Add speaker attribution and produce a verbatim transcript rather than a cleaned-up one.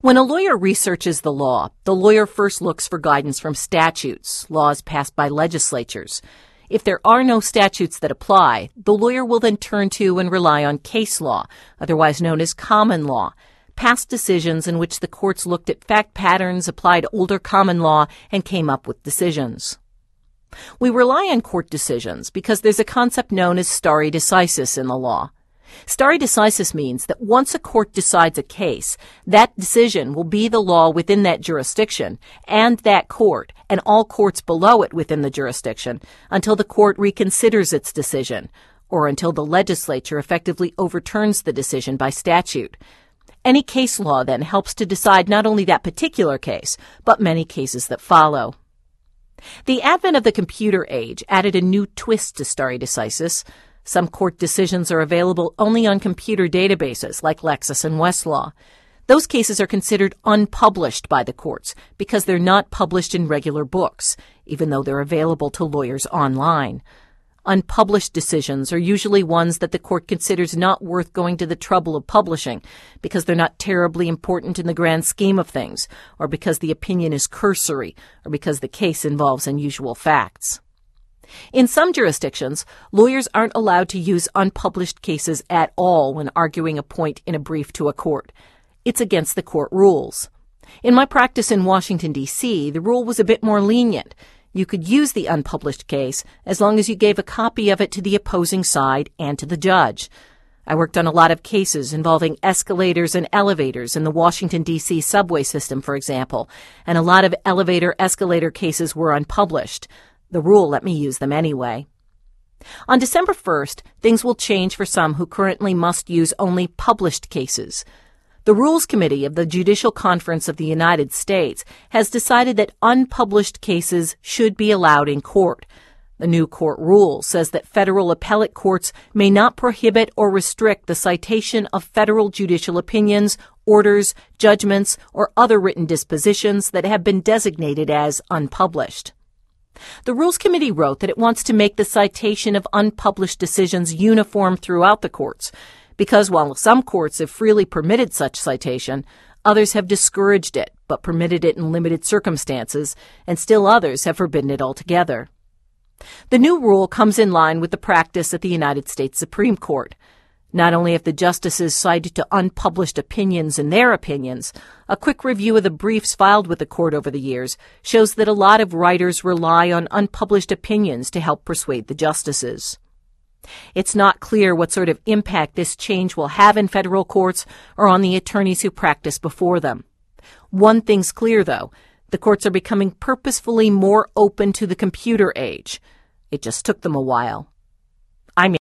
Speaker 1: When a lawyer researches the law, the lawyer first looks for guidance from statutes, laws passed by legislatures. If there are no statutes that apply, the lawyer will then turn to and rely on case law, otherwise known as common law, past decisions in which the courts looked at fact patterns, applied older common law, and came up with decisions. We rely on court decisions because there's a concept known as stare decisis in the law. Stare decisis means that once a court decides a case, that decision will be the law within that jurisdiction and that court and all courts below it within the jurisdiction until the court reconsiders its decision or until the legislature effectively overturns the decision by statute. Any case law then helps to decide not only that particular case, but many cases that follow. The advent of the computer age added a new twist to stare decisis. Some court decisions are available only on computer databases like Lexis and Westlaw. Those cases are considered unpublished by the courts because they're not published in regular books, even though they're available to lawyers online. Unpublished decisions are usually ones that the court considers not worth going to the trouble of publishing because they're not terribly important in the grand scheme of things, or because the opinion is cursory, or because the case involves unusual facts. In some jurisdictions, lawyers aren't allowed to use unpublished cases at all when arguing a point in a brief to a court. It's against the court rules. In my practice in Washington, D C, the rule was a bit more lenient. You could use the unpublished case as long as you gave a copy of it to the opposing side and to the judge. I worked on a lot of cases involving escalators and elevators in the Washington, D C subway system, for example, and a lot of elevator-escalator cases were unpublished. The rule let me use them anyway. On December first, things will change for some who currently must use only published cases. The Rules Committee of the Judicial Conference of the United States has decided that unpublished cases should be allowed in court. The new court rule says that federal appellate courts may not prohibit or restrict the citation of federal judicial opinions, orders, judgments, or other written dispositions that have been designated as unpublished. The Rules Committee wrote that it wants to make the citation of unpublished decisions uniform throughout the courts, because while some courts have freely permitted such citation, others have discouraged it, but permitted it in limited circumstances, and still others have forbidden it altogether. The new rule comes in line with the practice at the United States Supreme Court. Not only have the justices cited to unpublished opinions in their opinions, a quick review of the briefs filed with the court over the years shows that a lot of writers rely on unpublished opinions to help persuade the justices. It's not clear what sort of impact this change will have in federal courts or on the attorneys who practice before them. One thing's clear, though. The courts are becoming purposefully more open to the computer age. It just took them a while.